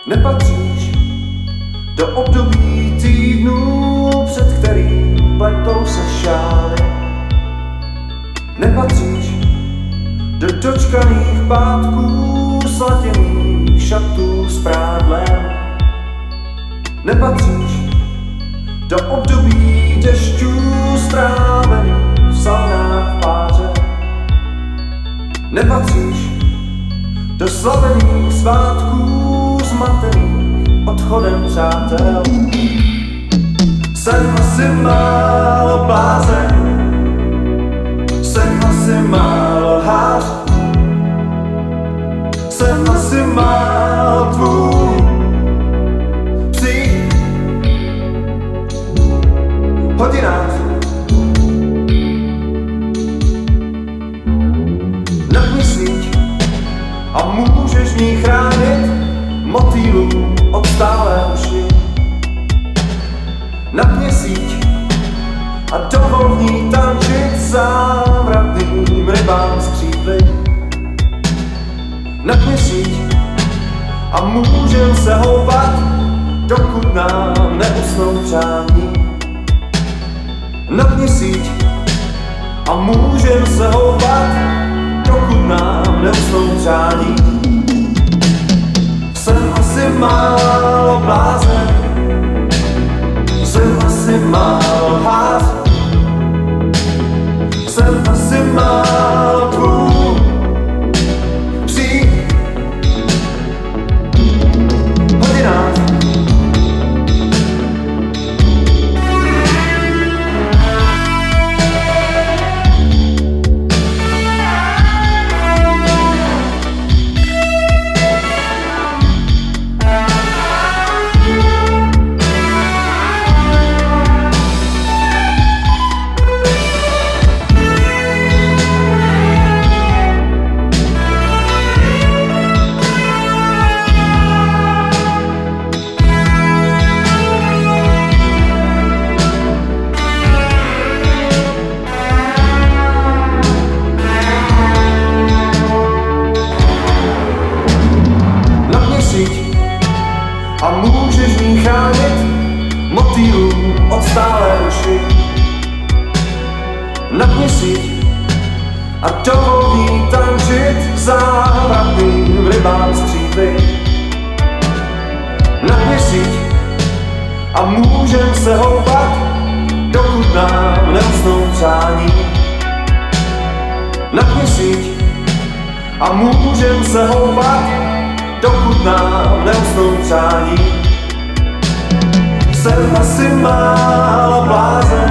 Nepatříš do období týdnů, před kterým pletou se šály. Nepatříš do dočkaných pátků, slatěných šatů s prádlem. Nepatříš do období dešťů, strávených v saunách v páře. Nepatříš do slavených svátků, zmatených odchodem přátel. Jsem asi málo blázen, jsem asi málo lhář, jsem asi málo tvůj psí hodinář. Napni síť a můžeš v ní chránit motýlů od stálé uši. Napni síť a dovol v ní tančit závratným rybám z křídly. Napni síť a můžem se houpat, dokud nám neusnou přání. Napni síť a můžem se houpat, dokud nám neusnou přání. Jsem asi málo blázen, jsem asi málo lhář, jsem asi málo tvůj psí hodinář. A můžeš v ní chránit motýlů od stálé uši. Napni síť a dovol v ní tančit závratným rybám z křídly. Napni síť a můžem se houpat, dokud nám neusnou přání. Napni síť a můžem se houpat, dokud nám neusnou přání. Jsem asi málo blázen,